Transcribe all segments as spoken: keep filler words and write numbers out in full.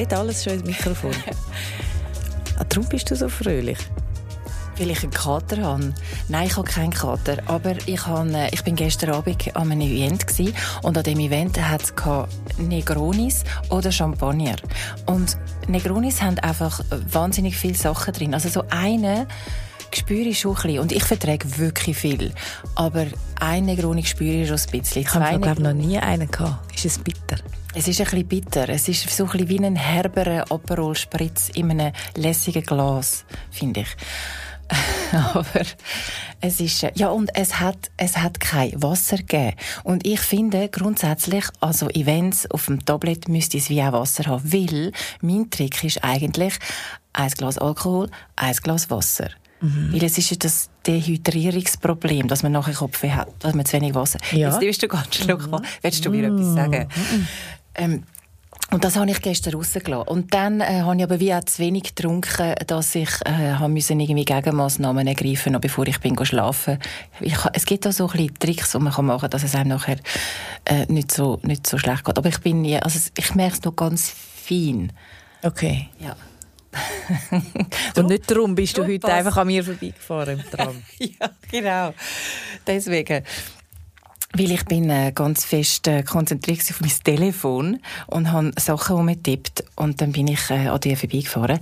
sagt alles schon ins Mikrofon. Darum bist du so fröhlich. Weil ich einen Kater habe. Nein, ich habe keinen Kater. Aber ich, habe, ich bin gestern Abend an einem Event gewesen, und an diesem Event hat es Negronis oder Champagner. Und Negronis haben einfach wahnsinnig viele Sachen drin. Also so eine spüre ich schon ein bisschen. Und ich verträge wirklich viel. Aber ein Negroni spüre ich schon ein bisschen. Ich habe glaube noch nie einen gehabt. Ist es bitter? Es ist ein bisschen bitter. Es ist so ein bisschen wie ein herberer Aperol Spritz in einem lässigen Glas, finde ich. Aber es ist, ja, und es hat, es hat kein Wasser gegeben. Und ich finde grundsätzlich, also Events auf dem Tablet müsste es wie auch Wasser haben, weil mein Trick ist eigentlich ein Glas Alkohol, ein Glas Wasser. Mhm. Weil es ist ja das Dehydrierungsproblem, dass man nachher Kopfweh hat, dass man zu wenig Wasser. Ja. Jetzt bist du ganz schluck. Mhm. Willst du mir mhm. etwas sagen? Mhm. Ähm, Und das habe ich gestern rausgelassen. Und dann äh, habe ich aber wie auch zu wenig getrunken, dass ich äh, habe müssen irgendwie Gegenmaßnahmen ergreifen, noch bevor ich bin schlafen. Ich, es gibt auch so ein bisschen Tricks, die man machen kann, dass es einem nachher äh, nicht so nicht so schlecht geht. Aber ich bin nie, also ich merke es noch ganz fein. Okay. Ja. Und nicht darum bist du heute passt. Einfach an mir vorbeigefahren im Tram. Ja, genau. Deswegen. Weil ich bin äh, ganz fest äh, konzentriert auf mein Telefon und habe Sachen umgetippt und dann bin ich äh, an dir vorbeigefahren.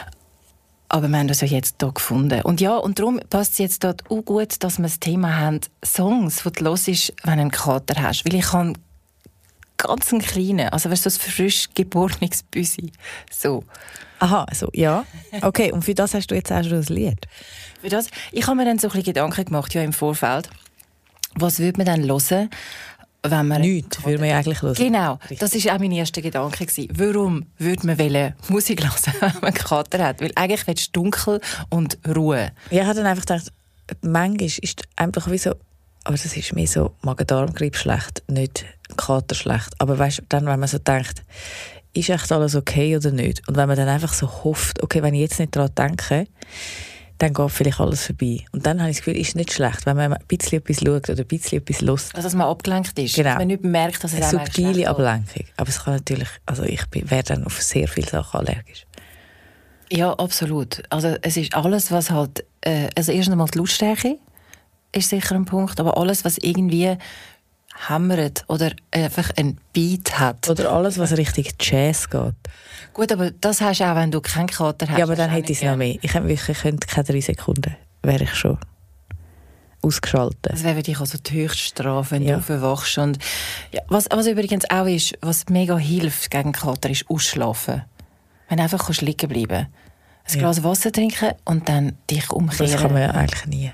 Aber wir haben das ja jetzt hier gefunden. Und ja, und darum passt es jetzt dort auch gut, dass wir das Thema haben, Songs, die du hörst, wenn du einen Kater hast. Weil ich habe ganz einen kleinen, also weißt du, das frisch geborenes Büsi. So. Aha, so, ja. Okay, und für das hast du jetzt auch schon ein Lied? Für das? Ich habe mir dann so ein bisschen Gedanken gemacht, ja, im Vorfeld. Was würde man dann hören, wenn man... Nichts würde man ja eigentlich hören. Genau, das war auch mein erster Gedanke. Warum würde man wollen, Musik hören, wenn man einen Kater hat? Weil eigentlich willst du dunkel und Ruhe. Ja, ich habe dann einfach gedacht, manchmal ist es einfach wie so... Aber das ist mir so Magen-Darm-Grippe schlecht, nicht Kater schlecht. Aber weißt du, dann, wenn man so denkt, ist echt alles okay oder nicht? Und wenn man dann einfach so hofft, okay, wenn ich jetzt nicht daran denke, dann geht vielleicht alles vorbei. Und dann habe ich das Gefühl, ist nicht schlecht, wenn man ein bisschen etwas schaut oder ein bisschen etwas hört. Also, dass man abgelenkt ist, genau. Dass man nicht merkt, dass es eine einem subtile Ablenkung. Aber es kann natürlich, also ich wäre dann auf sehr viele Sachen allergisch. Ja, absolut. Also es ist alles, was halt, äh, also erst einmal die Lautstärke ist sicher ein Punkt, aber alles, was irgendwie hämmert oder einfach einen Beat hat. Oder alles, was Richtung Jazz geht. Gut, aber das hast du auch, wenn du keinen Kater hast. Ja, aber dann hätte ich es noch mehr. Ich hätte wirklich keine drei Sekunden. Wäre ich schon ausgeschaltet. Das wäre für dich also die höchste Strafe, wenn ja. du aufwachst. Und ja, was, was übrigens auch ist, was mega hilft gegen Kater, ist ausschlafen. Wenn du einfach liegen bleiben kannst. Ein ja. Glas Wasser trinken und dann dich umkehren. Das kann man ja eigentlich nie.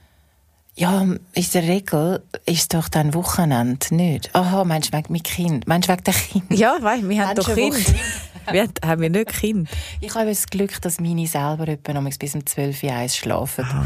Ja, in der Regel ist es doch dann Wochenende nicht. Aha, meinst du mit Kind? Meinst du wegen der Kind? Ja, weißt, wir haben doch Kind. Wir haben wir nicht Kind. Ich habe das Glück, dass meine selber etwa bis um zwölf Uhr schlafen. Aha.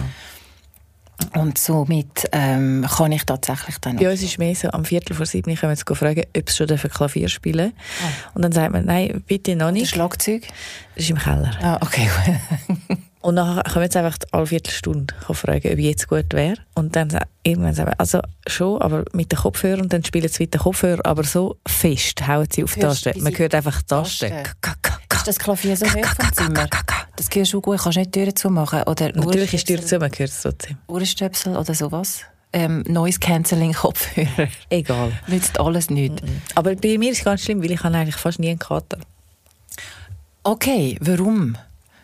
Und somit ähm, kann ich tatsächlich dann... Bei uns ist es mehr so, am Viertel vor sieben können wir jetzt fragen, ob sie schon Klavier spielen dürfen. Ah. Und dann sagt man, nein, bitte noch nicht. Das Schlagzeug? Das ist im Keller. Ah, okay. Und dann können wir jetzt einfach alle Viertelstunde fragen, ob jetzt gut wäre. Und dann irgendwann sagen wir, also schon, aber mit den Kopfhörern, und dann spielen sie mit den Kopfhörern, aber so fest hauen sie auf die Taste. Man hört einfach die Taste. Ist das Klavier so hoch vom Zimmer? Das hörst du gut, kannst du nicht die Türen zumachen? Oder natürlich ist die Tür zu, man hört es trotzdem. Ohrenstöpsel oder sowas? Ähm, Noise-Cancelling-Kopfhörer? Egal. Nützt alles nichts. Mm-mm. Aber bei mir ist es ganz schlimm, weil ich habe eigentlich fast nie einen Kater. Okay, warum?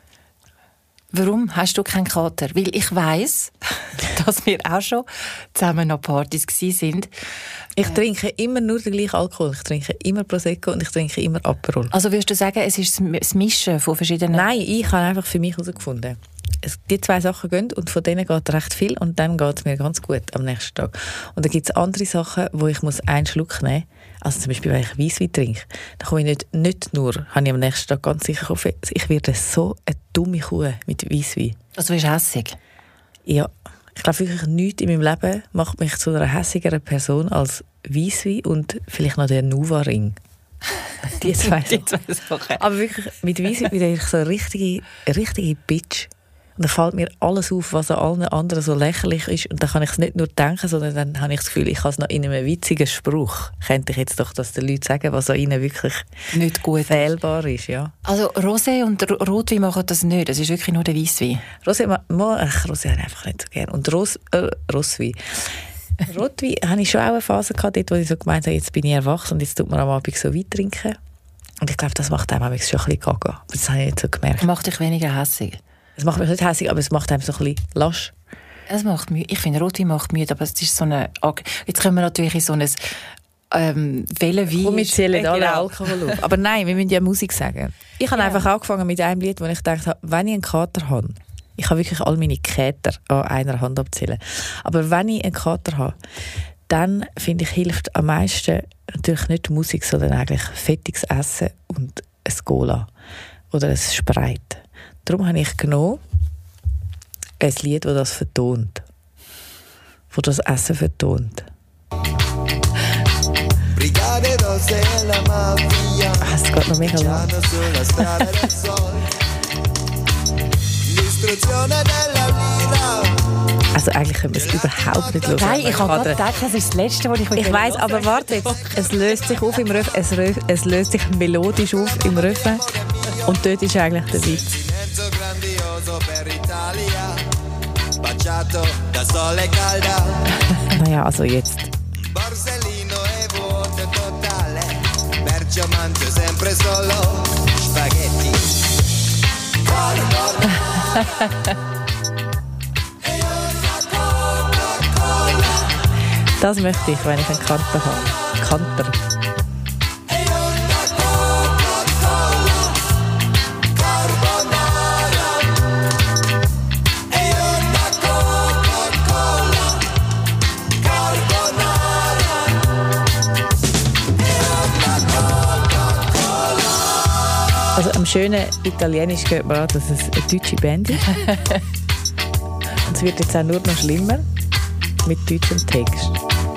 Warum hast du keinen Kater? Weil ich weiss, dass wir auch schon zusammen an Partys waren. Ich äh, trinke immer nur den gleichen Alkohol. Ich trinke immer Prosecco und ich trinke immer Aperol. Also würdest du sagen, es ist das Mischen von verschiedenen... Nein, ich habe einfach für mich herausgefunden. Die zwei Sachen gehen und von denen geht recht viel und dann geht es mir ganz gut am nächsten Tag. Und dann gibt es andere Sachen, wo ich muss einen Schluck nehmen muss. Also zum Beispiel, wenn ich Weisswein trinke, dann komme ich nicht, nicht nur, habe ich am nächsten Tag ganz sicher Kaffee, ich werde so eine dumme Kuh mit Weisswein. Also du bist hässig? Ja, ich glaube wirklich, nichts in meinem Leben macht mich zu einer hässigeren Person als Weisswein und vielleicht noch der Nuva-Ring. Die zwei Sachen. Aber wirklich, mit Weisswein bin ich so eine richtige, richtige Bitch. Und dann fällt mir alles auf, was an allen anderen so lächerlich ist. Und dann kann ich es nicht nur denken, sondern dann habe ich das Gefühl, ich kann es noch in einem witzigen Spruch. Könnte ich jetzt doch das den Leuten sagen, was an ihnen wirklich nicht gut fehlbar ist. Ja. Also Rosé und Rotwein machen das nicht. Das ist wirklich nur der Weisswein. Rosé, ma, ach, Rosé habe ich einfach nicht so gerne. Und Ros, äh, Roswein. Rotwein hatte ich schon auch eine Phase gehabt, dort, wo ich so gemeint habe, jetzt bin ich erwachsen und jetzt tut man am Abend so Wein trinken. Und ich glaube, das macht einem schon ein bisschen gaga. Aber das habe ich nicht so gemerkt. Macht dich weniger hässig? Es macht mich nicht hässig, aber es macht einem so ein bisschen lasch. Es macht müde. Ich finde, Rotwein macht müde, aber es ist so eine... Jetzt können wir natürlich in so ein ähm, Wellenwein... Und wir zählen alle genau. Alkohol auf. Aber nein, wir müssen ja Musik sagen. Ich habe ja. einfach angefangen mit einem Lied, wo ich dachte, wenn ich einen Kater habe, ich kann wirklich all meine Kater an einer Hand abzählen, aber wenn ich einen Kater habe, dann finde ich, hilft am meisten natürlich nicht die Musik, sondern eigentlich fettiges Essen und ein Cola oder ein Sprite. Darum habe ich genommen ein Lied, das das vertont, das das Essen vertont. Ah, es geht noch mega lang. Also eigentlich können wir es überhaupt nicht hören. Nein, ich habe gerade gedacht, das ist das Letzte, was ich Ich weiss, aber warte jetzt. Es löst sich auf im Refrain, es, es löst sich melodisch auf im Refrain. Und dort ist eigentlich der Witz. Naja, also jetzt. Das möchte ich, wenn ich einen Kanter habe. Kanter. Also am schönen Italienisch hört man an, dass es eine deutsche Band ist. Und es wird jetzt auch nur noch schlimmer mit deutschem Text.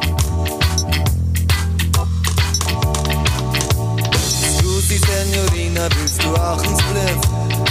Scusi Signorina, willst du auch ins Bliff?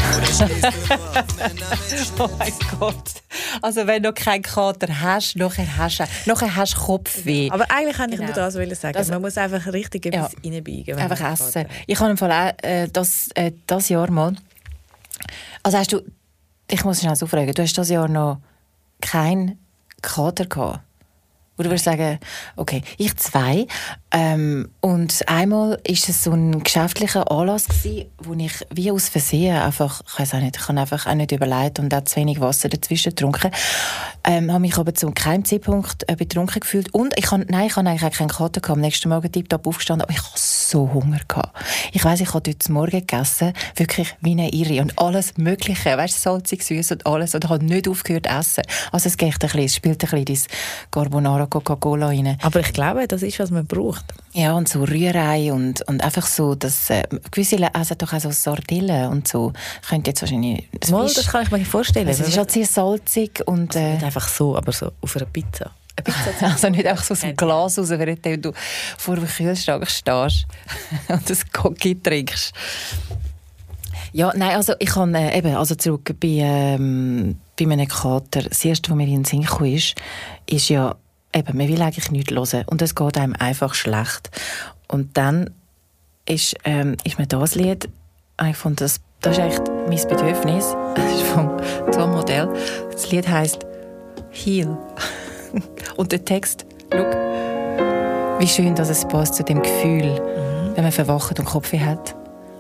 Oh mein Gott. Also wenn du keinen Kater hast, nachher hast du, nachher hast du Kopfweh. Aber eigentlich kann ich genau. nur das sagen. Das, man muss einfach richtig etwas ja. reinbiegen. Einfach essen. Ich habe im Fall auch äh, das, äh, das Jahr mal... Also hast du... Ich muss schnell so fragen. Du hast das Jahr noch keinen Kater gehabt? Oder würdest du sagen, okay, ich zwei. Ähm, und einmal war es so ein geschäftlicher Anlass gewesen, wo ich wie aus Versehen einfach, ich weiß auch nicht, ich habe einfach auch nicht überlegt und auch zu wenig Wasser dazwischen getrunken. Ähm, habe mich aber zu keinem Zeitpunkt äh, betrunken gefühlt. Und ich habe, nein, ich habe eigentlich keinen Kater gehabt. Am nächsten Morgen tipptopp aufgestanden, aber ich hatte so Hunger gehabt. Ich weiss, ich habe heute Morgen gegessen, wirklich wie eine Irre und alles Mögliche, weißt, salzig, süß und alles. Und ich habe nicht aufgehört zu essen. Also es geht ein bisschen, es spielt ein bisschen dein Carbonara Coca-Cola rein. Aber ich glaube, das ist, was man braucht. Ja, und so Rührei und, und einfach so, dass äh, gewisse essen doch auch so Sardellen und so. Ich könnte jetzt wahrscheinlich... Das, Mal, das kann ich mir vorstellen. Also es ist halt sehr salzig und... Äh, nicht einfach so, aber so auf einer Pizza. Eine Pizza also nicht einfach so aus dem Glas raus, während du vor dem Kühlschrank stehst und das Cocky trinkst. Ja, nein, also ich kann äh, eben, also zurück bei, ähm, bei meinem Kater. Das Erste, was mir in den Sinn kam, ist, ist ja, eben, man will eigentlich nichts hören und es geht einem einfach schlecht. Und dann ist, ähm, ist mir das Lied, ich fand, das, das ist echt mein Bedürfnis. Das ist von Tom Modell. Das Lied heisst «Heal». Und der Text, schau, wie schön, dass es passt zu dem Gefühl, mhm. wenn man verwacht und Kopfweh hat.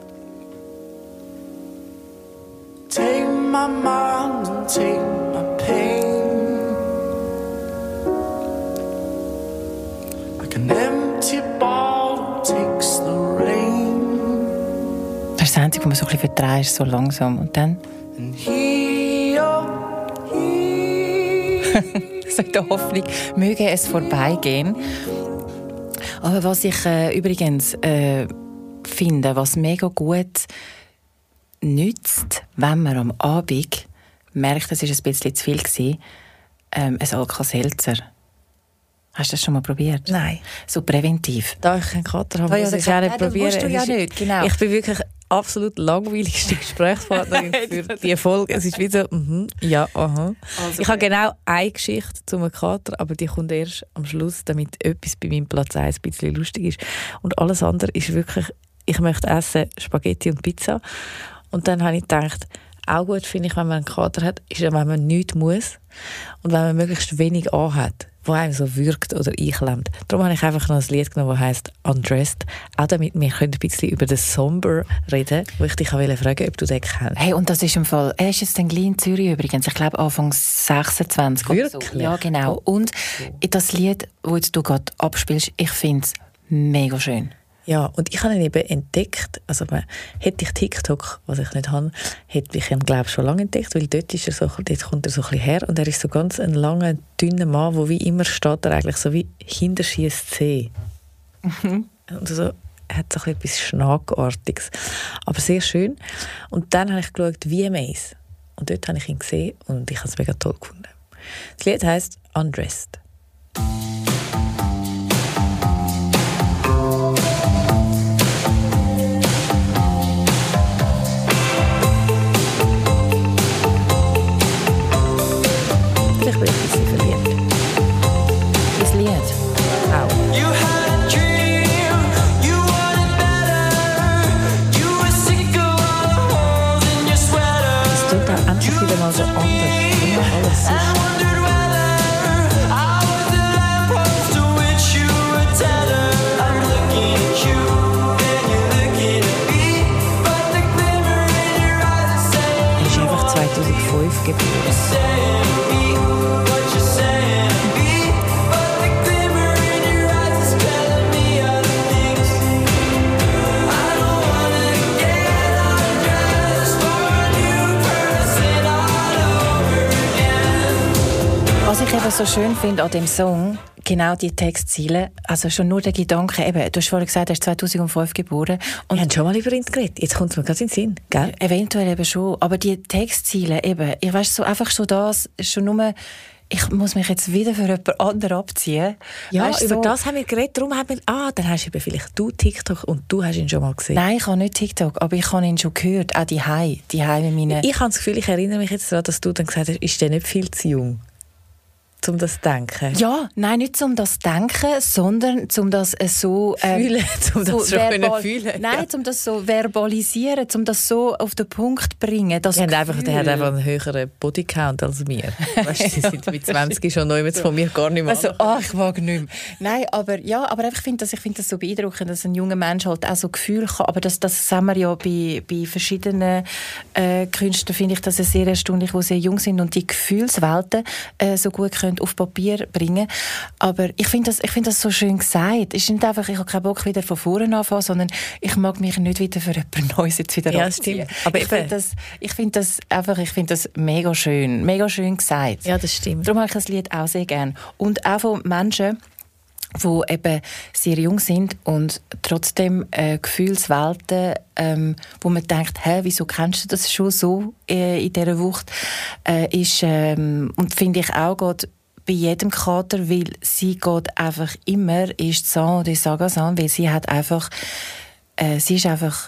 Take my mind and take my pain, like an empty bottle takes the rain. Das ist das Einzige, was man so ein bisschen verdreht, so langsam. Und dann... And heal, heal. So in der Hoffnung, möge es vorbeigehen. Aber was ich äh, übrigens äh, finde, was mega gut nützt, wenn man am Abend merkt, es war ein bisschen zu viel gewesen, ähm, ein Alka-Seltzer. Hast du das schon mal probiert? Nein. So präventiv. Da ich keinen Kater habe, oh, ja, muss ich es auch nicht nein, probieren. Das musst du ja nicht, genau. Ich bin wirklich absolut langweiligste Gesprächspartnerin für diese Folge. Es ist wie so, mhm, ja, aha. Also, ich habe genau eine Geschichte zu einem Kater, aber die kommt erst am Schluss, damit etwas bei meinem Platz eins ein bisschen lustig ist. Und alles andere ist wirklich, ich möchte essen Spaghetti und Pizza. Und dann habe ich gedacht, auch gut finde ich, wenn man einen Kater hat, ist, wenn man nichts muss und wenn man möglichst wenig anhat, wo einem so wirkt oder einklemmt. Darum habe ich einfach noch ein Lied genommen, das heisst «Undressed». Auch damit wir ein bisschen über den Somber reden, wo ich dich fragen wollte, ob du den kennst. Hey, und das ist im Fall, er ist jetzt dann gleich in Zürich übrigens, ich glaube Anfang sechsundzwanzig. Wirklich? So. Ja, genau. Und das Lied, das jetzt du gerade abspielst, ich finde es mega schön. Ja, und ich habe ihn eben entdeckt, also hätte ich TikTok, was ich nicht habe, hätte ich ihn, glaube ich, schon lange entdeckt, weil dort, ist er so, dort kommt er so ein bisschen her und er ist so ganz ein langer, dünner Mann, wo wie immer steht er eigentlich so wie hinter Schiess C. Mhm. Und so, er hat so ein bisschen etwas Schnakartiges, aber sehr schön. Und dann habe ich geschaut, wie Maze. Und dort habe ich ihn gesehen und ich habe es mega toll gefunden. Das Lied heisst «Undressed». Vielleicht bin ich ein bisschen verliebt. Das Lied? Auch. Es tut auch endlich wieder mal so anders. Immer alles ist. Er ist einfach zweitausendfünf geboren. Was ich eben so schön finde an dem Song, genau die Textziele, also schon nur der Gedanke, eben, du hast vorhin gesagt, er ist zweitausendfünf geboren. Und wir haben schon mal über ihn geredet, jetzt kommt es mir gerade in den Sinn, gell? Eventuell eben schon, aber die Textziele eben, ich weiss so, einfach so das, schon nur, ich muss mich jetzt wieder für jemand anderen abziehen. Ja, weißt, über so, das haben wir geredet, darum haben wir, ah, dann hast du eben vielleicht du TikTok und du hast ihn schon mal gesehen. Nein, ich habe nicht TikTok, aber ich habe ihn schon gehört, auch die Hai, die Hai mit meinen... Ich habe das Gefühl, ich erinnere mich jetzt daran, dass du dann gesagt hast, ist der nicht viel zu jung? Um das zu denken? Ja, nein, nicht um das zu denken, sondern um das so... Äh, fühlen, um das so verbal- fühlen. Nein, ja. Um das so verbalisieren, um das so auf den Punkt zu bringen. Das der, hat einfach, der hat einfach einen höheren Bodycount als wir. Weißt du, die sind mit zwanzig schon neu so. Von mir gar nicht mehr. Also, ach, ich mag nicht mehr. Nein, aber, ja, aber ich finde das, find das so beeindruckend, dass ein junger Mensch halt auch so Gefühle kann. Aber das, das sehen wir ja bei, bei verschiedenen äh, Künstlern, finde ich das sehr erstaunlich, die sehr jung sind und die Gefühlswelten äh, so gut können auf Papier bringen. Aber ich finde das, ich find das so schön gesagt. Es ist nicht einfach, ich habe keinen Bock wieder von vorne anfangen, sondern ich mag mich nicht wieder für jemand Neues jetzt wieder ja, abziehen. Stimmt. Aber ich finde das, ich find das einfach, ich finde das mega schön, mega schön gesagt. Ja, das stimmt. Darum habe ich das Lied auch sehr gerne. Und auch von Menschen, die eben sehr jung sind und trotzdem äh, Gefühlswelten, ähm, wo man denkt, hä, wieso kennst du das schon so äh, in dieser Wucht, äh, ist, ähm, und finde ich auch gerade bei jedem Kater, weil sie geht einfach immer ist sans de Sagasan, weil sie hat einfach, äh, sie ist einfach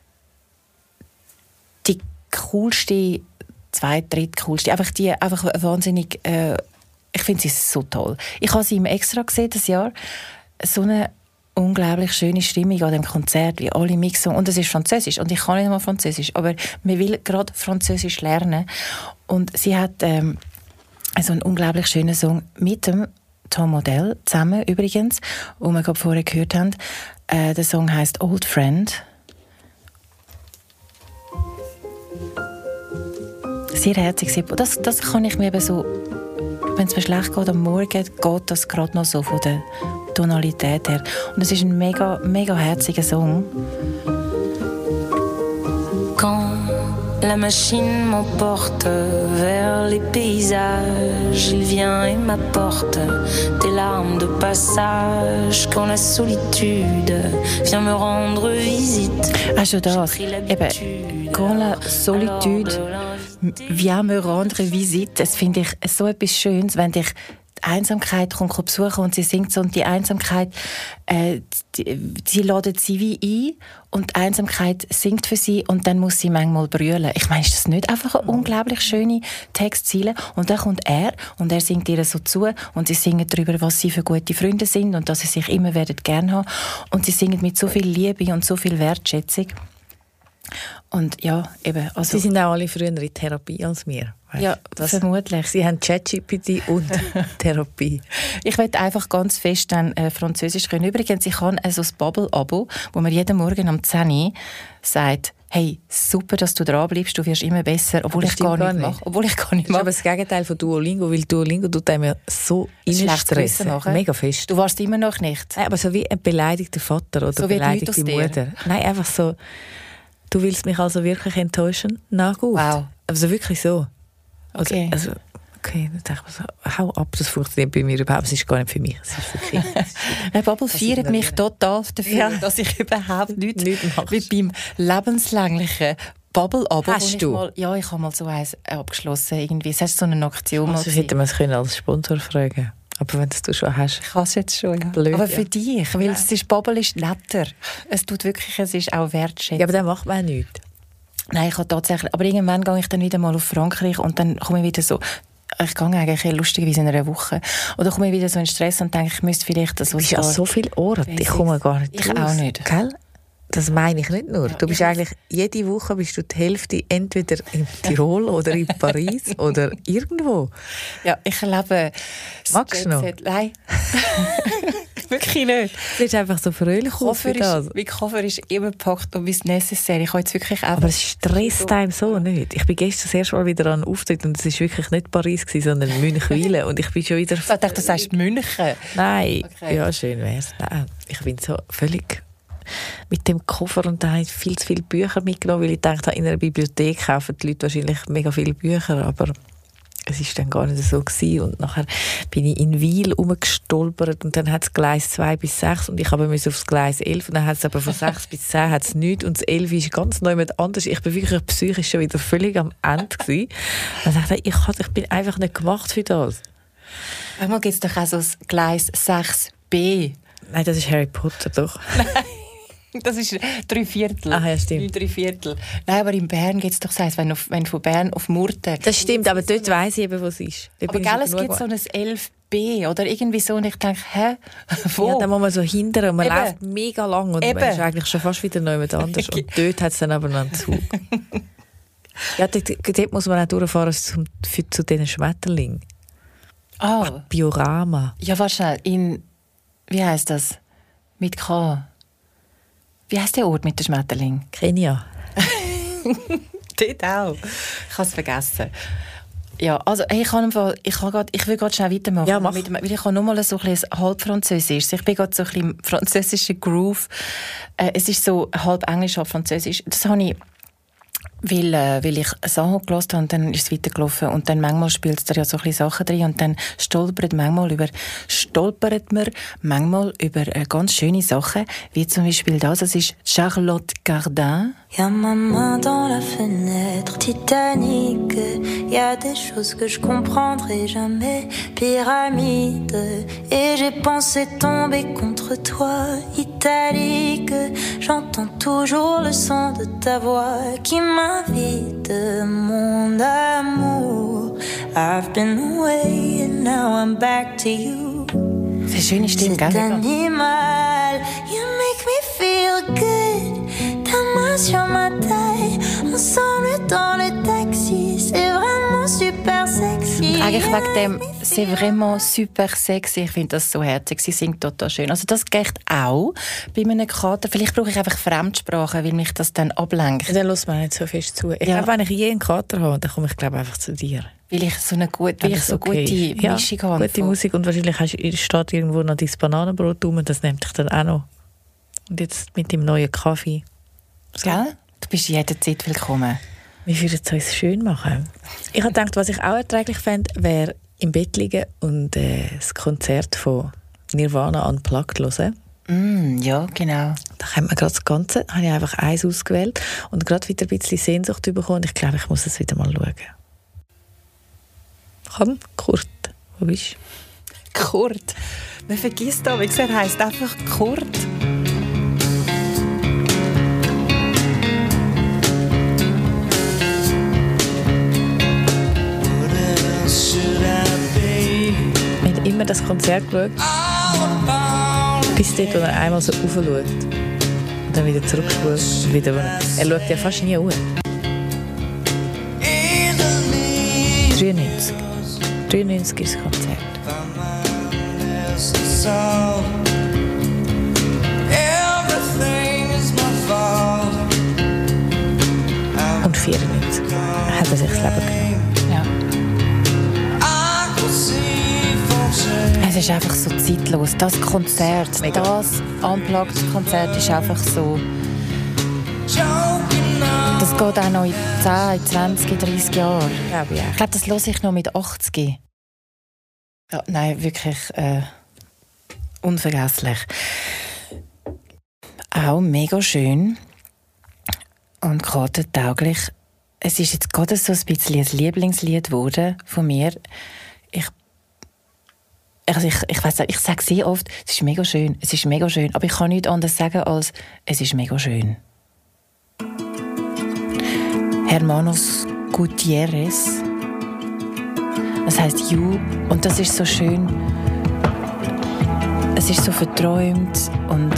die coolste, zweit-, drittcoolste, einfach die, einfach wahnsinnig, äh, ich finde sie so toll. Ich habe sie im Extra gesehen, das Jahr, so eine unglaublich schöne Stimmung an dem Konzert, wie alle mixen. Und es ist Französisch. Und ich kann nicht mal Französisch. Aber man will gerade Französisch lernen. Und sie hat ähm, so einen unglaublich schönen Song mit dem Tom Odell zusammen übrigens, wo wir gerade vorher gehört haben. Äh, der Song heisst Old Friend. Sehr herzig. Das, das kann ich mir eben so, wenn es mir schlecht geht am Morgen, geht das gerade noch so von der Tonalität her. Und es ist ein mega, mega herziger Song. Quand la machine m'emporte vers les paysages, il vient et m'apporte des larmes de passage. Quand la solitude vient me rendre visite. Also das, eben, quand la solitude vient me rendre visite, das finde ich so etwas Schönes, wenn dich die Einsamkeit kommt besuchen und sie singt so und die Einsamkeit, äh, die, sie ladet sie wie ein und die Einsamkeit singt für sie und dann muss sie manchmal brüllen. Ich meine, ist das nicht einfach eine unglaublich schöne Textziele? Und dann kommt er und er singt ihr so zu und sie singen darüber, was sie für gute Freunde sind und dass sie sich immer werden gern haben und sie singen mit so viel Liebe und so viel Wertschätzung. Und ja, eben, also... Sie sind auch alle früher in Therapie als wir. Weißt? Ja, das, vermutlich. Sie haben ChatGPT und Therapie. Ich will einfach ganz fest dann äh, Französisch können. Übrigens, ich habe also das Bubble-Abo, wo mir jeden Morgen um zehn Uhr sagt, hey, super, dass du dran bleibst, du wirst immer besser, obwohl ich gar, gar nicht mache. Obwohl ich gar nicht das ist mache. aber das Gegenteil von Duolingo, weil Duolingo tut einem so reinstressen. Mega fest. Du warst immer noch nicht. Nein, aber so wie ein beleidigter Vater oder so beleidigte Mutter. Nein, einfach so, du willst mich also wirklich enttäuschen? Na gut. Wow. Also wirklich so. Also, okay. Also, okay, dann denke ich mir so, hau ab, das funktioniert bei mir überhaupt, es ist gar nicht für mich. Es ist für Kinder. Hey, Bubble feiert mich total dafür, ja. dass ich überhaupt nichts nicht mit beim lebenslänglichen Bubble-Abo. Hast du? Mal, ja, ich habe mal so eins abgeschlossen. Irgendwie. Es ist so eine Aktion. Also hätte man es als Sponsor fragen. Aber wenn du schon hast. Ich kann es jetzt schon, ja. Blöd, aber ja. für dich, weil ja. es ist, Bubble ist netter. Es tut wirklich, es ist auch wertschätzend. Ja, aber dann macht man nichts. Nein, ich habe tatsächlich, aber irgendwann gehe ich dann wieder mal auf Frankreich und dann komme ich wieder so, ich gehe eigentlich lustigerweise in einer Woche, und dann komme ich wieder so in Stress und denke, ich müsste vielleicht das... Du bist an so viele Orte, ich komme gar nicht Ich raus. auch nicht. Gell? Das meine ich nicht nur. Ja, du bist eigentlich, jede Woche bist du die Hälfte entweder in Tirol oder in Paris oder irgendwo. Ja, ich erlebe... Magst du noch? Nein. Wirklich nicht. Du bist einfach so fröhlich aus für das. Mein Koffer ist immer gepackt und bis necessary. Ich habe jetzt wirklich Aber es stresst einem so nicht. Ich bin gestern das erste Mal wieder an einem Auftritt und es war wirklich nicht Paris, sondern Münchwilen. Und ich bin schon wieder... Ich dachte, du sagst München. Nein, okay. Ja, schön wär's. Nein, ich bin so völlig mit dem Koffer und da habe ich viel zu viele Bücher mitgenommen, weil ich dachte, in einer Bibliothek kaufen die Leute wahrscheinlich mega viele Bücher, aber es war dann gar nicht so gewesen. Und nachher bin ich in Wil rumgestolpert und dann hat es Gleis zwei bis sechs und ich habe aufs Gleis elf und dann hat es aber von sechs bis zehn hat's nichts und das elf ist ganz neu mit anders. Ich bin wirklich psychisch schon wieder völlig am Ende gewesen. Und dann dachte ich, ich bin einfach nicht gemacht für das. Einmal gibt es doch auch so das Gleis sechs b. Nein, das ist Harry Potter, doch. Nein. Das ist drei Viertel. Ah, ja, stimmt. Drei Viertel. Nein, aber in Bern gibt es doch so eins, wenn, wenn von Bern auf Murten. Das stimmt, aber dort weiss ich eben, wo es ist. Dort aber gell, es gibt so ein elf b oder irgendwie so und ich denke, hä? Wo? Ja, dann muss man so hindern und man Eben. läuft mega lang und Eben. man ist eigentlich schon fast wieder neu anders. Und dort hat es dann aber noch einen Zug. Ja, dort, dort muss man auch durchfahren zum, für, zu diesen Schmetterlingen. Ah. Ach, Biorama. Ja, warte schnell. In, wie heisst das? Mit K. Wie heisst der Ort mit dem Schmetterling? Kenia. Dort auch. Ich habe es vergessen. Ja, also hey, ich, kann Fall, ich, kann grad, ich will gerade schnell weitermachen. Ja, mach. Mit, weil ich habe nochmal so ein bisschen halb Französisch. Ich bin gerade so ein bisschen im französischen Groove. Äh, es ist so halb Englisch, halb Französisch. Das habe ich, weil, äh, weil ich Sachen gehört habe und dann ist es weitergelaufen. Und dann manchmal spielt es da ja so ein bisschen Sachen drin und dann stolpert manchmal über, stolpert man manchmal über äh, ganz schöne Sachen, wie zum Beispiel das, das ist Charlotte Cardin. Y'a ma main dans la fenêtre, Titanic. Y'a des choses que je comprendrai jamais, pyramide. Et j'ai pensé tomber contre toi, italique. J'entends toujours le son de ta voix qui m'invite, mon amour. I've been away and now I'm back to you. Das ist eine schöne Stimme, Cet gell? animal, you make me feel good. Ta main sur ma taille, ensemble dans le taxi, c'est vraiment super sexy. Eigentlich wegen dem «C'est vraiment super sexy». Ich finde das so herzig. Sie singt total schön. Also das geht auch bei einem Kater. Vielleicht brauche ich einfach Fremdsprache, weil mich das dann ablenkt. Ja, dann lässt man nicht so fest zu. Ich Ja. glaube, wenn ich je einen Kater habe, dann komme ich glaube einfach zu dir. Weil ich so eine gut, weil ich so okay gute ja, Mischung habe. gute Musik und wahrscheinlich hast, steht irgendwo noch dein Bananenbrot rum, das nimmt dich dann auch noch. Und jetzt mit dem neuen Kaffee. So. Gell? Du bist jederzeit willkommen. Wir würden es uns schön machen. Ich habe gedacht, was ich auch erträglich fände, wäre im Bett liegen und äh, das Konzert von Nirvana Unplugged hören. Mm, ja, genau. Da haben wir gerade das Ganze, habe ich einfach eins ausgewählt und gerade wieder ein bisschen Sehnsucht bekommen. Ich glaube, ich muss es wieder mal schauen. Komm, Kurt, wo bist du? Kurt. Man vergisst da, wie er heisst einfach Kurt. Wir haben immer das Konzert geschaut, bis dort, wo er einmal so raufschaut und dann wieder zurückspult. Wieder, er schaut ja fast nie auf. dreiundneunzig. dreiundneunzig ist das Konzert. Und vierundneunzig hat er sich das Leben genommen. Ja. Es ist einfach so zeitlos. Das Konzert, Mega. das Unplugged-Konzert ist einfach so... Das geht auch noch in zehn, zwanzig, dreissig Jahren. Ja, aber ja. Ich glaube, das höre ich noch mit achtzig. Ja, nein, wirklich äh, unvergesslich. Auch mega schön und gerade tauglich. Es ist jetzt gerade so ein bisschen ein Lieblingslied geworden von mir. Ich, also ich, ich weiss nicht, ich sage sehr oft, es ist mega schön, es ist mega schön, aber ich kann nichts anderes sagen als es ist mega schön. Hermanos Gutierrez. Das heisst You und das ist so schön. Es ist so verträumt und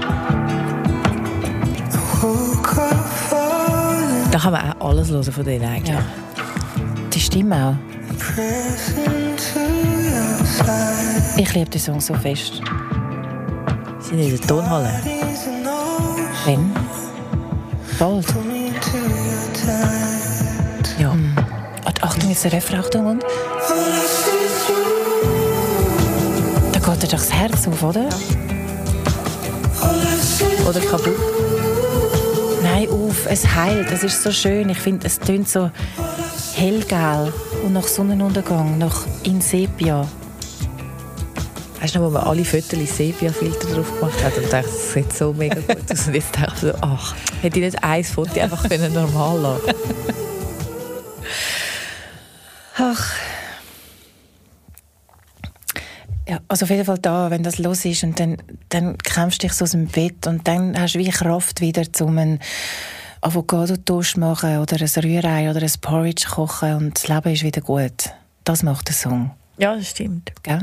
Da kann man auch alles hören von denen eigentlich. ja, die Stimme auch. Ich liebe den Song so fest. Sie sind in der Tonhalle. Wenn? Bald. Ja. Hm. Und Achtung, jetzt der Refrain, Achtung und... Da geht dir doch das Herz auf, oder? Oder kaputt. Nein, auf, es heilt, es ist so schön. Ich finde, es tönt so hellgel und nach Sonnenuntergang, nach in Sepia. Weißt du noch, wo man alle Fotos Sepia-Filter drauf gemacht hat und dachte, das sieht so mega gut aus. Und jetzt dachte ich so, ach, hätte ich nicht ein Foto einfach können normal lassen. Ach. Ja, also auf jeden Fall da, wenn das los ist und dann, dann kämpfst du dich so aus dem Bett und dann hast du wie Kraft wieder, um einen Avocado-Toast zu machen oder ein Rührei oder ein Porridge kochen und das Leben ist wieder gut. Das macht der Song. Ja, das stimmt. Gell?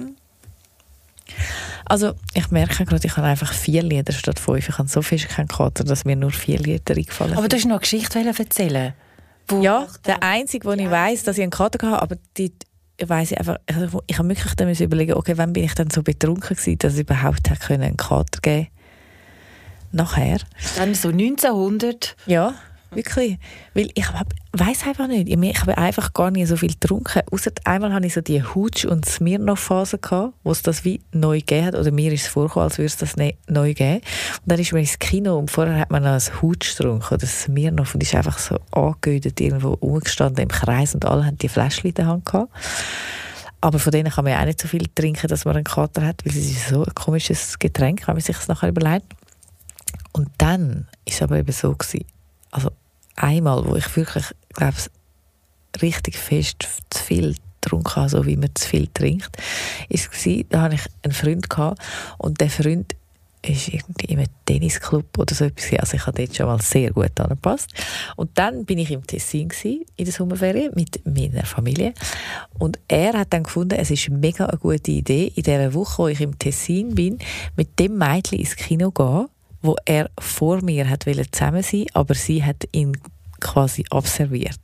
Also, ich merke gerade, ich habe einfach vier Lieder statt fünf. Ich habe so viel keinen Kater, dass mir nur vier Lieder eingefallen Aber sind. du hast noch eine Geschichte erzählen. Wo Ja, der einzige, wo ich weiss, dass ich einen Kater hatte, aber die weiss ich einfach, also ich habe wirklich dann überlegen, okay, wann bin ich dann so betrunken gewesen, dass ich überhaupt hätte einen Kater geben konnte. Nachher. Dann so neunzehnhundert. Ja, wirklich. Weil ich weiss einfach nicht. Ich habe einfach gar nicht so viel getrunken. Ausser einmal hatte ich so die Hutsch- und Smirnoff-Phase gehabt, wo es das wie neu gegeben hat. Oder mir ist es vorgekommen, als würde es das ne- neu geben. Und dann ist man ins Kino und vorher hat man noch ein Hutsch getrunken oder Smirnoff und ist einfach so angehödet irgendwo umgestanden im Kreis und alle haben die Fläschchen in der Hand gehabt. Aber von denen kann man ja auch nicht so viel trinken, dass man einen Kater hat, weil es ist so ein komisches Getränk, wenn man sich das nachher überlegt. Und dann war es aber eben so gewesen, also einmal, wo ich wirklich, glaube ich, richtig fest zu viel getrunken habe, so wie man zu viel trinkt, ist gewesen, da hatte ich einen Freund gehabt, und der Freund ist irgendwie in einem Tennisclub oder so etwas. Also ich habe dort schon mal sehr gut angepasst. Und dann bin ich im Tessin gewesen, in der Sommerferien mit meiner Familie. Und er hat dann gefunden, es ist mega eine gute Idee, in dieser Woche, wo ich im Tessin bin, mit dem Mädchen ins Kino zu gehen, wo er vor mir hat wollte zusammen sein, aber sie hat ihn quasi abserviert.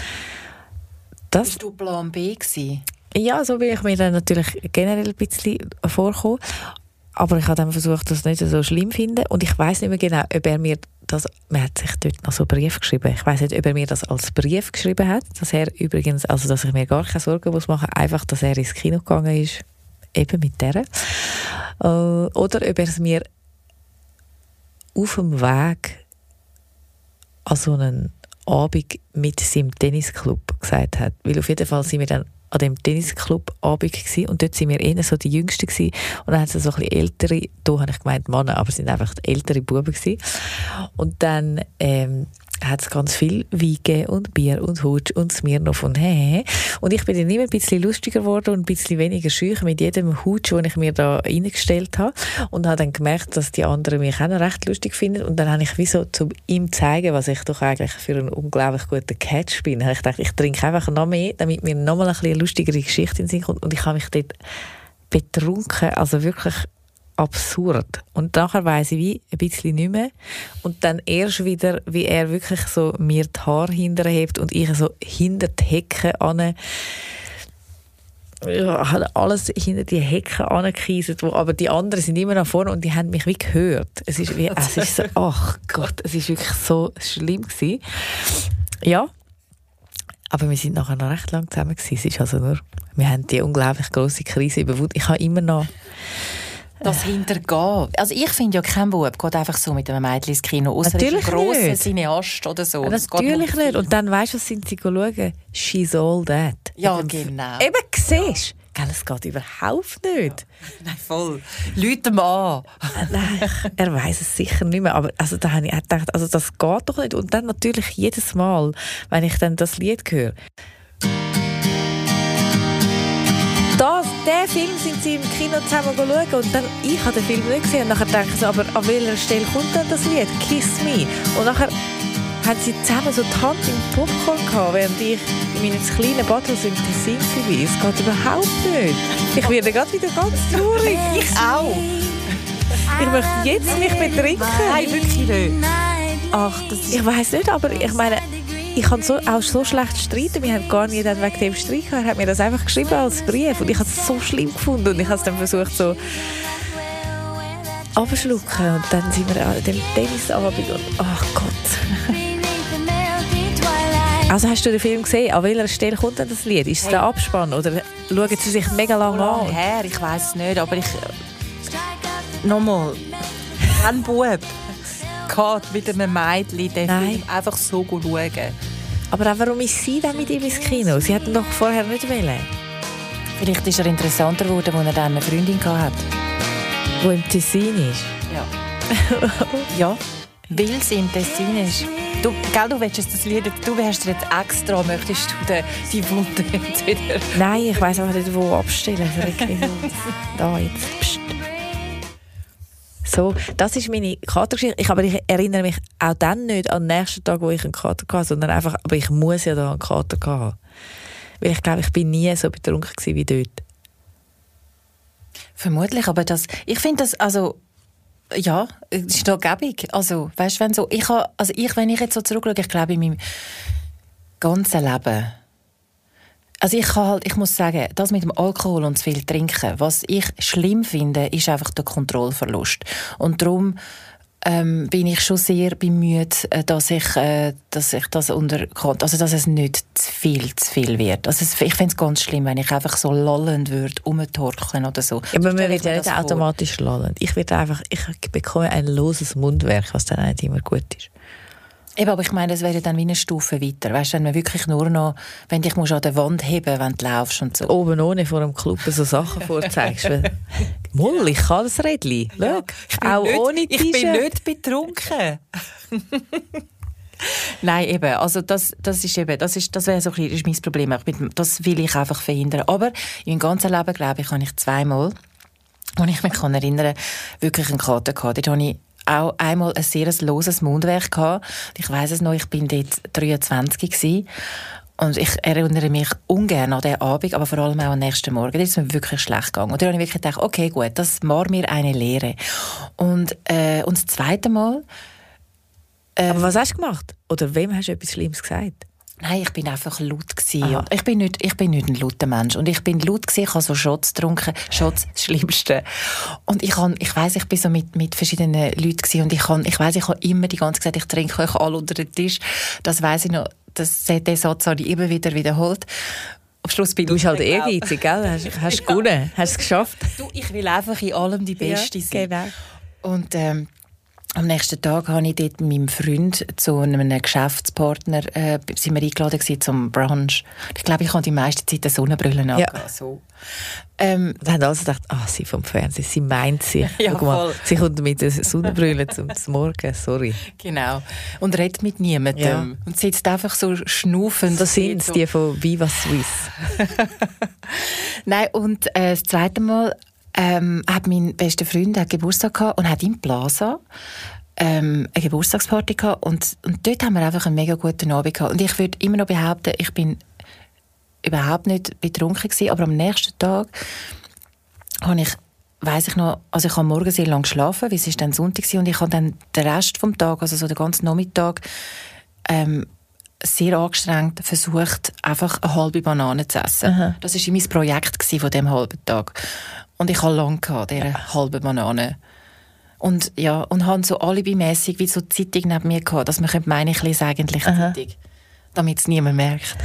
Das, Bist du Plan B gewesen? ja, so bin ich mir dann natürlich generell ein bisschen vorgekommen. Aber ich habe dann versucht, das nicht so schlimm zu finden. Und ich weiss nicht mehr genau, ob er mir das, man hat sich dort noch so einen Brief geschrieben. Ich weiss nicht, ob er mir das als Brief geschrieben hat, dass er übrigens, also dass ich mir gar keine Sorgen muss machen, einfach, dass er ins Kino gegangen ist, eben mit der. Äh, oder ob er es mir auf dem Weg an so einen Abend mit seinem Tennisclub gesagt hat. Weil auf jeden Fall sind wir dann an dem Tennisclub-Abend gewesen, und dort sind wir eher so die Jüngsten gewesen. Und dann hat es so ein bisschen ältere, da habe ich gemeint Männer, aber es sind einfach ältere Buben gewesen. Und dann ähm, hat es ganz viel Wein gegeben und Bier und Hutsch und Smirnoff und hehehe. Und ich bin dann immer ein bisschen lustiger geworden und ein bisschen weniger schüch mit jedem Hutsch, den ich mir da reingestellt habe. Und habe dann gemerkt, dass die anderen mich auch noch recht lustig finden. Und dann habe ich wie so, um ihm zu zeigen, was ich doch eigentlich für einen unglaublich guten Catch bin, habe ich gedacht, ich trinke einfach noch mehr, damit mir noch mal ein bisschen eine lustigere Geschichte in den Sinn kommt. Und ich habe mich dort betrunken, also wirklich absurd. Und nachher weiss ich wie ein bisschen nicht mehr. Und dann erst wieder, wie er wirklich so mir die Haare hinterhebt und ich so hinter die Hecke an, ja, hat alles hinter die Hecke angekieselt, wo aber die anderen sind immer nach vorne und die haben mich wie gehört. Es ist wie, es ist so, ach Gott, es ist wirklich so schlimm gewesen. Ja, aber wir sind nachher noch recht lang zusammen gewesen. Es ist also nur, wir haben die unglaublich grosse Krise überwunden. Ich habe immer noch das Hintergehen. Also ich finde ja, kein Bub geht einfach so mit einem Mädchen ins Kino, ausser ein grosser Cineast oder so. Das natürlich nicht. Und dann weisst du, was sind sie schauen? She's all that. Ja, genau. Eben, siehst du? Es geht überhaupt nicht. Ja. Nein, voll. Leute mal an. Nein, er weiss es sicher nicht mehr. Aber also, da habe ich gedacht, also, das geht doch nicht. Und dann natürlich jedes Mal, wenn ich dann das Lied höre. Das, den Film sind sie im Kino zusammen schauen und dann, ich habe den Film nicht gesehen und nachher denke ich so, aber an welcher Stelle kommt denn das Lied? Kiss Me. Und nachher haben sie zusammen so die Hand im Popcorn gehabt, während ich in meinem kleinen Badhaus im Tessin war. Es geht überhaupt nicht. Ich werde gerade wieder ganz traurig. Ich auch. Ich möchte jetzt mich betrinken. Nein, wirklich nicht. Ach, das ist, ich weiss nicht, aber ich meine, ich kann so, auch so schlecht streiten. Wir haben gar nicht wegen dem Streit gehabt. Er hat mir das einfach geschrieben als Brief. Und ich habe es so schlimm gefunden. Und ich habe es dann versucht so abzuschlucken. Und dann sind wir an dem Tennisabend und ach Gott. Also hast du den Film gesehen? An welcher Stelle kommt denn das Lied? Ist es hey. Der Abspann? Oder schauen sie sich mega lange an? Her, ich weiss es nicht, aber ich... Nochmal. Ein Bub geht mit einem Mädchen den Nein. Film einfach so schauen. Aber auch warum ist sie dann mit ihm ins Kino? Sie hätten doch vorher nicht wollen. Vielleicht ist er interessanter geworden, als er dann eine Freundin hatte. Die im Tessin ist? Ja. Ja, weil sie im Tessin ist. Du, gell, du willst das Lied, du wärst jetzt extra, möchtest du den, die Wunde jetzt wieder... Nein, ich weiss einfach nicht, wo abstellen. Da, jetzt. Psst. So, das ist meine Katergeschichte. Ich, aber ich erinnere mich auch dann nicht an den nächsten Tag, wo ich einen Kater hatte, sondern einfach, aber ich muss ja da einen Kater haben. Weil ich glaube, ich bin nie so betrunken gewesen wie dort. Vermutlich, aber das, ich finde das, also, ja, es ist doch gäbig. Also, weißt du, wenn so, ich habe, also ich, wenn ich jetzt so zurückschaue, ich glaube, in meinem ganzen Leben, also ich kann halt, ich muss sagen, das mit dem Alkohol und zu viel trinken, was ich schlimm finde, ist einfach der Kontrollverlust. Und darum ähm, bin ich schon sehr bemüht, dass ich, äh, dass ich das unter, also dass es nicht zu viel, zu viel wird. Also es, ich finde es ganz schlimm, wenn ich einfach so lallend würde, rumtorkeln oder so. Ja, aber man wird ja nicht automatisch lallend. Ich werde einfach, ich bekomme ein loses Mundwerk, was dann nicht immer gut ist. Eben, aber ich meine, das wäre dann wie eine Stufe weiter. Weißt du, wenn man wirklich nur noch, wenn dich musst an der Wand heben, wenn du laufst und so. Oben ohne vor dem Club so Sachen vorzeigst. Moll, ich kann das Rädchen. Ja, auch nicht, ohne T-Shirt. Ich bin nicht betrunken. Nein, eben, also das, das ist eben, das ist, das wäre so ein bisschen, das ist mein Problem. Das will ich einfach verhindern. Aber in meinem ganzen Leben, glaube ich, habe ich zweimal, und ich mich kann erinnern, wirklich einen Kater gehabt. Dort habe ich auch einmal ein sehr loses Mundwerk gehabt. Ich weiss es noch, ich bin dort dreiundzwanzig gewesen. Und ich erinnere mich ungern an diesen Abend, aber vor allem auch am nächsten Morgen. Da ist es mir wirklich schlecht gegangen. Und da habe ich wirklich gedacht, okay, gut, das war mir eine Lehre. Und, äh, und das zweite Mal... Äh, aber was hast du gemacht? Oder wem hast du etwas Schlimmes gesagt? Nein, ich bin einfach laut gewesen. Und ich bin nicht, ich bin nicht ein lauter Mensch. Und ich bin laut gewesen, ich habe so Shots getrunken. Shots, das Schlimmste. Und ich han, ich weiss, ich bin so mit, mit verschiedenen Leuten gewesen. Und ich han, ich weiss, ich habe immer die ganze Zeit gesagt, ich trinke euch alle unter den Tisch. Das weiss ich noch. Das, den Satz habe ich immer wieder wiederholt. Am Schluss bin du bist halt ehrgeizig, gell? Hast, hast du gewonnen? Hast es geschafft? Du, ich will einfach in allem die Beste ja, sein. Genau. Und, ähm, Am nächsten Tag habe ich dort mit meinem Freund zu einem Geschäftspartner äh, sind wir eingeladen gewesen zum Brunch. Ich glaube, ich habe die meiste Zeit eine Sonnenbrille angehabt. Ja. So. Ähm, da haben alle gedacht, ah, sie vom Fernsehen, sie meint sie. Ja, Guck mal, voll. sie kommt mit der Sonnenbrille zum Morgen, sorry. Genau. Und redet mit niemandem. Ja. Und sitzt einfach so schnaufend. Das sind so. die von Viva Suisse. Nein, und äh, das zweite Mal ähm, hat mein bester Freund hat Geburtstag gehabt und hat im Plaza ähm, eine Geburtstagsparty gehabt. Und, und dort haben wir einfach einen mega guten Abend gehabt. Und ich würde immer noch behaupten, ich bin überhaupt nicht betrunken gewesen, aber am nächsten Tag habe ich, weiss ich noch, also ich habe morgen sehr lange geschlafen, weil es ist dann Sonntag war, und ich habe dann den Rest vom Tag, also so den ganzen Nachmittag, ähm, sehr angestrengt versucht, einfach eine halbe Banane zu essen. Aha. Das war mein Projekt von diesem halben Tag. Und ich hatte lange gehabt, diese ja. halbe Banane. Und ja, und habe so alibimässig wie so die Zeitung neben mir gehabt, dass man könnte meinen, ich lese eigentlich Zeitung, damit es niemand merkt.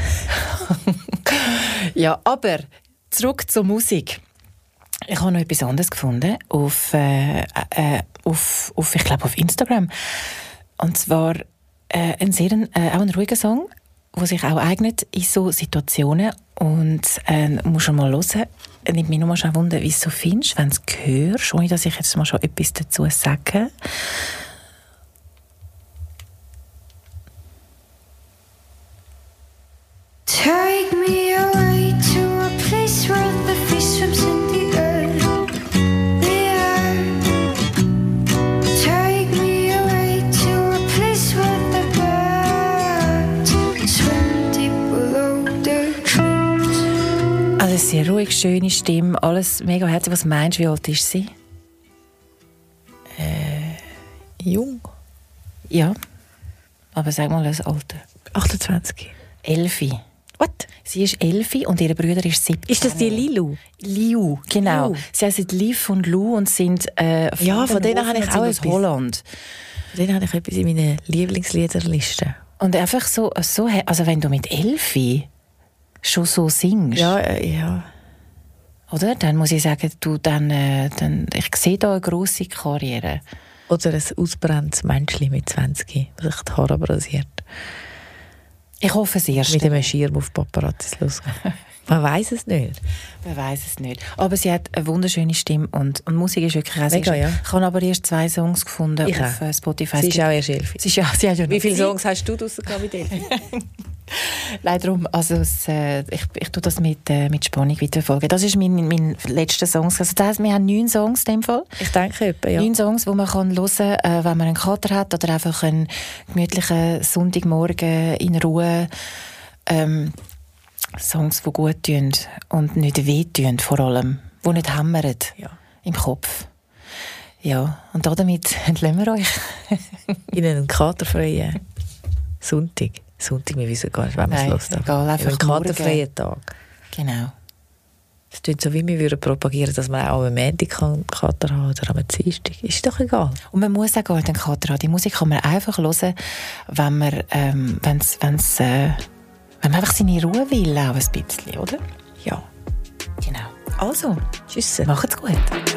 Ja, aber zurück zur Musik. Ich habe noch etwas anderes gefunden auf, äh, äh, auf, auf ich glaube auf Instagram. Und zwar äh, ein sehr, äh, auch ein ruhiger Song, der sich auch eignet in so Situationen. Und äh, musst du mal hören. Nimmt mich nur mal schon Wunder, wie du es so findest, wenn du es hörst, ohne dass ich jetzt mal schon etwas dazu sage. Take me away to a place where the fish swims in the air, the air. Take me away to a place where the birds swim deep below the trees. Also sehr ruhig, schöne Stimme, alles mega herzlich. Was meinst du, wie alt ist sie? Äh, jung. Ja, aber sag mal das Alter. achtundzwanzig. Elfi. What? Sie ist Elfi und ihr Bruder ist siebzehn. Ist das die Lilu? Liu, genau. Liu. Sie heißen Liv und Lu und sind äh, Ja, von denen habe ich auch aus etwas. Holland. Von denen habe ich etwas in meiner Lieblingsliederliste. Und einfach so, so, also wenn du mit Elfi schon so singst, Ja, äh, ja. oder? Dann muss ich sagen, du, dann, äh, dann, ich sehe da eine grosse Karriere. Oder ein ausbrennendes Menschli mit zwanzig, das sich die Haare abrasiert. Ich hoffe es erst. Mit einem Schirm auf Paparazzis losgehen. Man weiss es nicht. Man weiss es nicht. Aber sie hat eine wunderschöne Stimme und, und Musik ist wirklich auch Mega, sehr schön. ja. Ich habe aber erst zwei Songs gefunden Ich auf auch. Spotify. Sie ist auch erst elf. Sie ist ja, sie hat ja noch Wie viele Zeit. Songs hast du draussen mit Elfi? Nein, darum, also es, äh, ich, ich tue das mit, äh, mit Spannung weiterverfolgen. Das ist mein, mein letzter Song. Also das heisst, wir haben neun Songs in dem Fall. Ich denke etwa, ja. Neun Songs, die man kann hören kann, äh, wenn man einen Kater hat oder einfach einen gemütlichen Sonntagmorgen in Ruhe. Ähm, Songs, die gut tun und nicht wehtun, vor allem. Die nicht hämmern Ja. im Kopf. Ja, und damit entlassen wir euch. In einen katerfreien Sonntag. Sonntag, wir wissen gar nicht, wann man Nein, es hört. egal, einfach einen katerfreien Tag. Genau. Es klingt so, wie wir würden propagieren, dass man auch am Montag Kater haben oder am Dienstag. Ist doch egal. Und man muss auch gar nicht einen Kater haben. Die Musik kann man einfach hören, wenn man, ähm, wenn's, wenn's, äh, wenn man einfach seine Ruhe will, auch ein bisschen, oder? Ja. Genau. Also, Tschüss. macht's gut.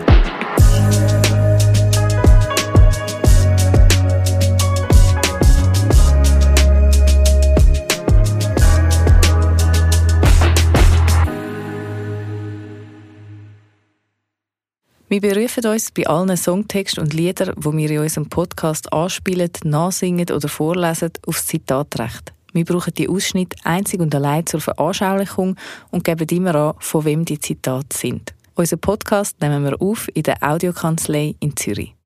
Wir berufen uns bei allen Songtexten und Liedern, die wir in unserem Podcast anspielen, nachsingen oder vorlesen, auf das Zitatrecht. Wir brauchen die Ausschnitte einzig und allein zur Veranschaulichung und geben immer an, von wem die Zitate sind. Unseren Podcast nehmen wir auf in der Audiokanzlei in Zürich.